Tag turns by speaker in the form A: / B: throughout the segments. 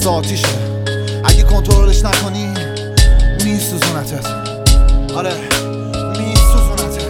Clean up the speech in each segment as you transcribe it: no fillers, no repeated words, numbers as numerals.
A: مثل آتیشه، اگه کنترلش نکنی میسوزونتت. آره میسوزونتت.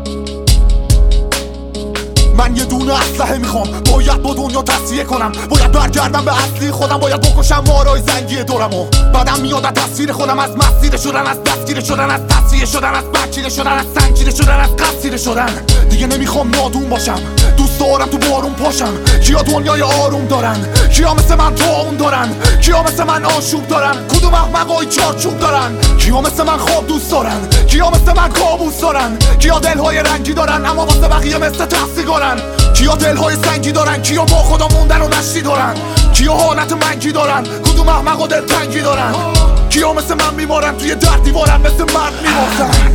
A: من یه دونه اسلحه میخوام، باید با دنیا تصفیه کنم، باید برگردم به اصلی خودم، باید بکشم مارای زنگی دورمو. بعدم میاد از تصویر خودم، از مسیر شدن، از دستگیر شدن، از تصفیه شدن، از برچیده شدن، از سنگچیده شدن، از قصیده شدن. دیگه نمیخوام نادون باشم، دوست دارم تو بارون پاشم. کیا دنیای آروم دارن؟ کیا مثل من طاعون دارن؟ کیا مثل من آشوب دارن؟ کدوم احمقای چارچوب دارن؟ کیا مثل من خواب دوست دارن؟ کیا مثل من کابوس دارن؟ کیا دلهای رنگی دارن اما واسه بقیه مثل تحصیگارن؟ کیا دلهای سنگی دارن؟ کیا با خدا موندن و نشتی دارن؟ کیا حالت منگی دارن؟ کدوم احمقا دلتنگی دارن؟ کیا مثل من میمارن توی در دیوارن مثل مرد میمارن؟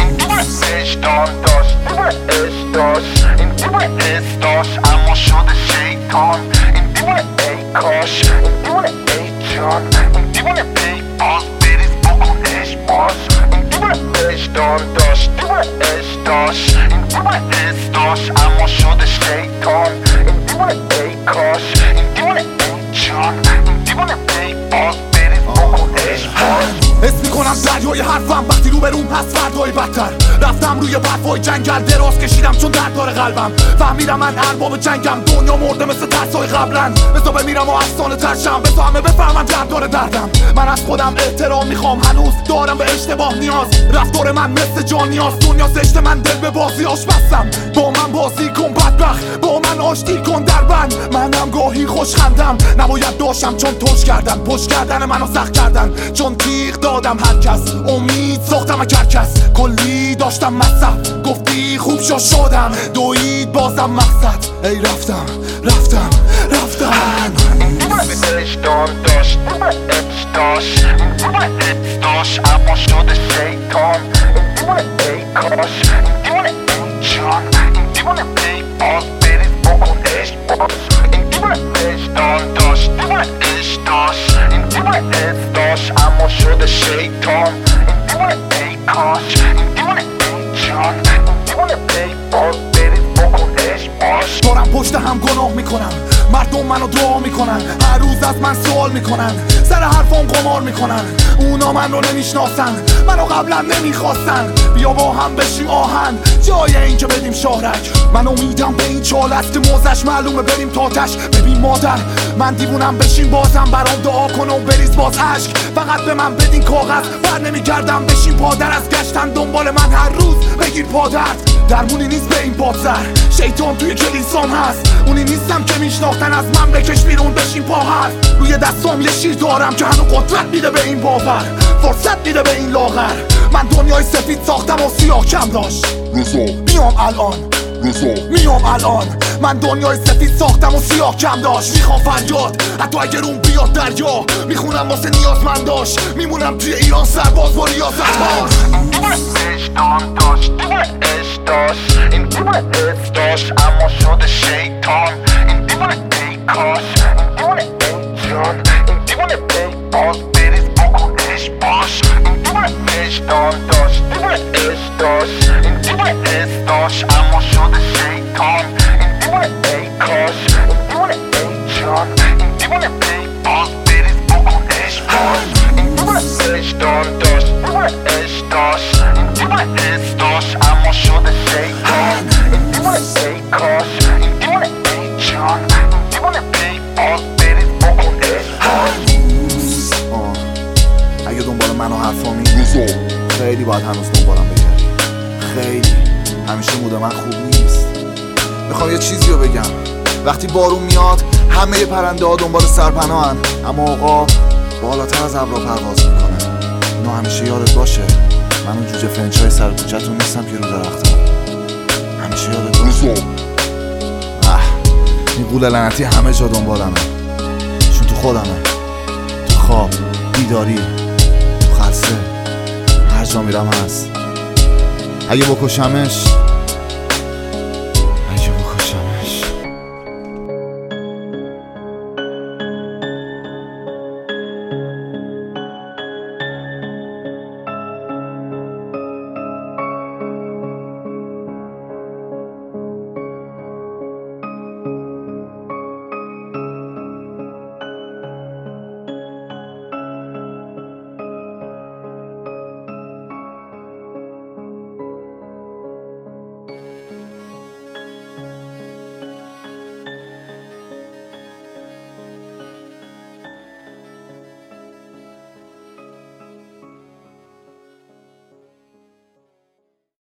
B: عشقان داشت عشق داشت، این دیوونه عشق داشت اما شده شیطان. این دیوونه ای کاش، این دیوونه ای جان، این دیوونه ای باز بریز بکن عشق باز. این دیوونه عشقان داشت عشق داشت، این دیوونه عشق داشت اما شده شیطان. این دیوونه ای کاش، این دیوونه ای جان، این دیوونه ای باز بریز بکن عشق باز.
A: حس میکنم دریای حرفم وقتی رو بروم هست فردای بدتر. رفتم روی برفای جنگل دراز کشیدم چون درد داره قلبم. فهمیدم من ارباب جنگم، دنیا مرده مثل ترسای قبلن. بسا بمیرم و افسانه ترشم، بسا همه بفهمن درد داره دردم. من از خودم احترام میخوام، هنوز دارم به اشتباه نیاز. رفتار من مثل جان نیاز، دنیا زشت من دل به بازی آش بستم. با من بازی کن بدبخت، با من آشتی کن در بند. منم گاهی خوش خندم، نباید داشتم چون توش کردن. پشت کردن منو سخت کردن چون تیغ دادم هر کس. امید ساختم از کرکس، کلی داشتم مصرف. گفتی خوب شدم، دوید بازم مقصد. ای رفتم رفتم رفتم.
B: این دیوونه عشقان داشت عشق داشت، این دیوونه عشق داشت اما شده شیطان. این دیوونه ای کاش، این دیوونه ای جان، این دیوونه ای باز بریز بکن عشق باز. این دیوونه عشقان داشت عشق داشت، این دیوونه عشق داشت اما شده شیطان. این دیوونه ای کاش، این دیوونه ای جان، این دیوونه ای باز بریز بکن عشق باز.
A: دارم پشت هم گناه میکنم، مردم منو دعا میکنن، هر روز از من سوال میکنن، سر حرفام قمار میکنن. اونا من رو نمیشناسن، منو قبلا نمیخواستن. بیا با هم بشیم آهن جای این که بدیم شهرک. من امیدم به این چال است که موزش معلومه بریم تاتش. ببین مادر من دیوونم، بشین بازم برام دعا کن و بریز باز عشق. فقط به من بدین کاغذ، بر نمیگردم بشین پادر. از گشتن دنبال من هر روز بگیر پادرد. درمونی نیست به این پادسر، شیطان توی کلیسام هست. اونی نیستم که میشناختن، از من بکش بیرون بشین پا هست. روی دستام یه شیر دارم که هنو قدرت میده به این باور، فرصت میده به این لاغر. من دنیای سفید ساختم و سیاه کم داشت. میام الان میام الان. من دنیای سفید ساختم و سیاه کم داشت. میخوام فریاد حتی اگر اون بیاد دریا. میخونم واسه نیازمنداش، میمونم توی ایران سرباز با ریاضت باز.
B: این دیوونه عشقان داشت عشق داشت، این دیوونه عشق داشت اما شده شیطان. این دیوونه ای کاش، این دیوونه ای جان، این دیوونه ای باز بریز بکن عشق باش. این دیوونه عشقان داشت عشق داشت، این دیوونه عشق داشت اما شده شیطان. این دیوونه ای کاش، این دیوونه ای جان، این دیوونه ای باز بریز بکن عشق باش. این دیوونه عشقان داشت عشق داشت، این دیوونه عشق داشت اما شده شیطان. این دیوونه ای کاش، این دیوونه ای جان، این دیوونه ای باز بریز بکن عشق باش.
A: اگه دنبال من و حرفامی خیلی باید هنوز دنبالم بگردی. خیلی همیشه مود من خوب نیست. میخوام یه چیزی رو بگم. وقتی بارون میاد همه پرنده ها دنبال سرپناهن، اما آقا بالاتر از ابرا پرواز میکنه. اینو همیشه یادت باشه. من اون جوجه فرنچای سر کوچه‌تون نیستم که رو درختم. همیشه یادت باشه. این قول لعنتی همه جا دنبالمه، چون تو خودمه، تو خواب، بیداری، تو خلسه، هر جا میرم هست. اگه بکشمش